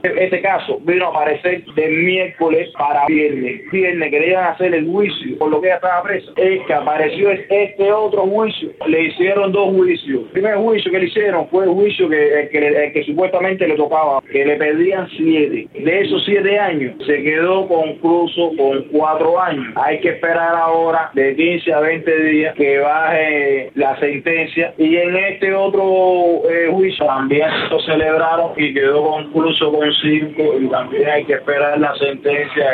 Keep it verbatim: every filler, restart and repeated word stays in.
Este caso vino a aparecer de miércoles para viernes. Viernes que le iban a hacer el juicio por lo que ella estaba presa. Es que apareció este otro juicio. Le hicieron dos juicios. El primer juicio que le hicieron fue el juicio que, el que, el que supuestamente le tocaba, que le pedían siete. De esos siete años se quedó concluso con cuatro años. Hay que esperar ahora de quince a veinte días que baje la sentencia. Y en este otro eh, juicio también lo celebraron y quedó concluso con cinco, y también hay que esperar la sentencia